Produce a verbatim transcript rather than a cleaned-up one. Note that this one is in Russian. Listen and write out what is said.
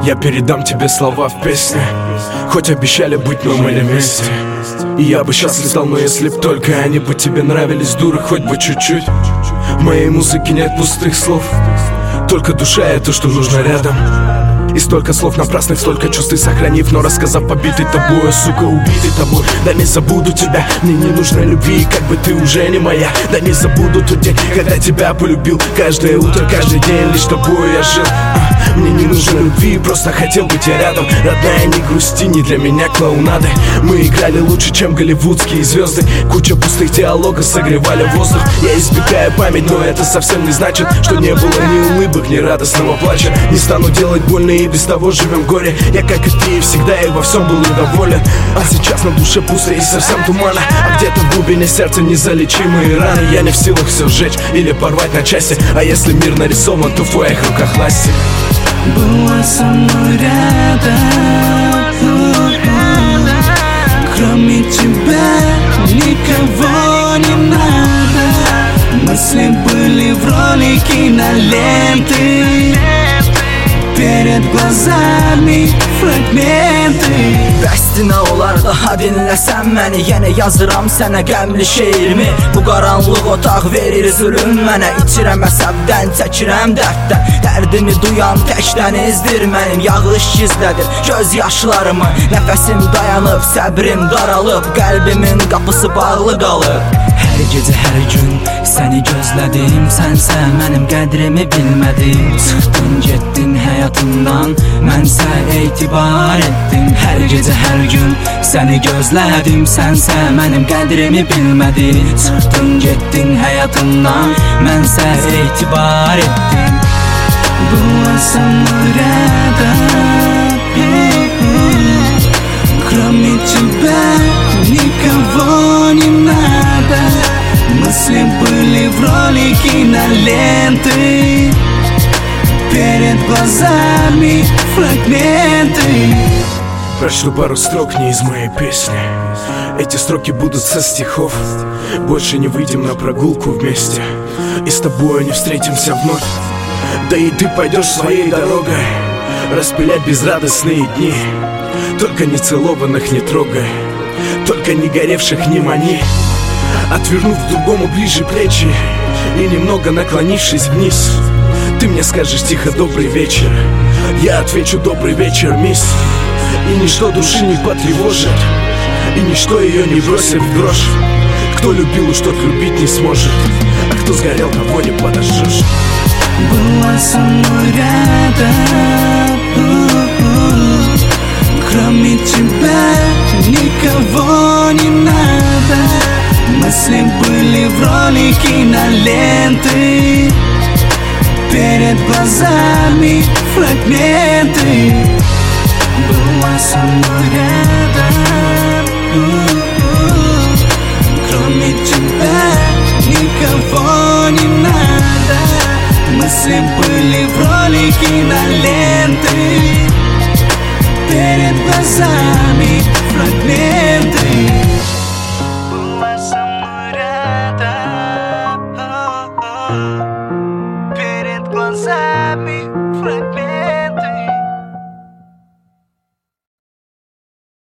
Я передам тебе слова в песне, хоть обещали быть, но мы не вместе. И я бы счастлив стал, но если б только они бы тебе нравились, дура, хоть бы чуть-чуть. В моей музыке нет пустых слов, только душа и то, что нужно рядом. И столько слов напрасных, столько чувств ты сохранив, но рассказав побитый тобой, сука, убитый тобой. Да не забуду тебя, мне не нужно любви, как бы ты уже не моя. Да не забуду тот день, когда тебя полюбил. Каждое утро, каждый день лишь тобой я жил. Мне не нужно любви, просто хотел быть я рядом. Родная, не грусти, не для меня клоунады. Мы играли лучше, чем голливудские звезды. Куча пустых диалогов согревали воздух. Я избегаю память, но это совсем не значит, что не было ни улыбок, ни радостного плача. Не стану делать больно, и без того живем в горе. Я, как и ты, всегда и во всем был недоволен. А сейчас на душе пусто и совсем тумана. А где-то в глубине сердца незалечимые раны. Я не в силах все сжечь или порвать на части. А если мир нарисован, то в твоих руках власти. Была со мной рядом, кроме тебя никого не надо. Мысли были в роли киноленты, перед глазами fragmenty. Bəstinə olar daha dinləsən məni, yenə yazıram sənə qəmli şeirimi. Bu qaranlıq otaq verir zülüm mənə, içirəm əsəbdən, çəkirəm dərddən. Dərdimi duyan tək dənizdir mənim, yağış gizlədir göz yaşlarımı. Nəfəsim dayanıb, səbrim daralıb, qəlbimin qapısı bağlı qalıb. Hər gecə, hər gün səni gözlədim, sənsə mənim qədrimi bilmədin. Çıxdın, getdin həyatımdan, mənsə etibar etdim. Hər gecə, hər gün səni gözlədim, sənsə mənim qədrimi bilmədin. Çıxdın, getdin həyatımdan, mənsə etibar etdim. Была со мной рядом, кроме тебя никого не надо. Мысли были в роли киноленты, перед глазами фрагменты. Прочту пару строк не из моей песни. Эти строки будут со стихов. Больше не выйдем на прогулку вместе, и с тобой не встретимся вновь. Да и ты пойдешь своей дорогой, распылять безрадостные дни. Только не целованных не трогай, только не горевших не мани. Отвернув к другому ближе плечи и немного наклонившись вниз, ты мне скажешь тихо добрый вечер, я отвечу добрый вечер, мисс. И ничто души не потревожит, и ничто ее не бросит в дрожь. Кто любил, уж тот любить не сможет, а кто сгорел, того не подожжешь. Была со мной рядом, кроме тебя никого не надо. Мысли были в роли киноленты, перед глазами фрагменты. Была со мной рядом, кроме тебя никого не надо. Мысли были в роли киноленты, перед глазами фрагменты.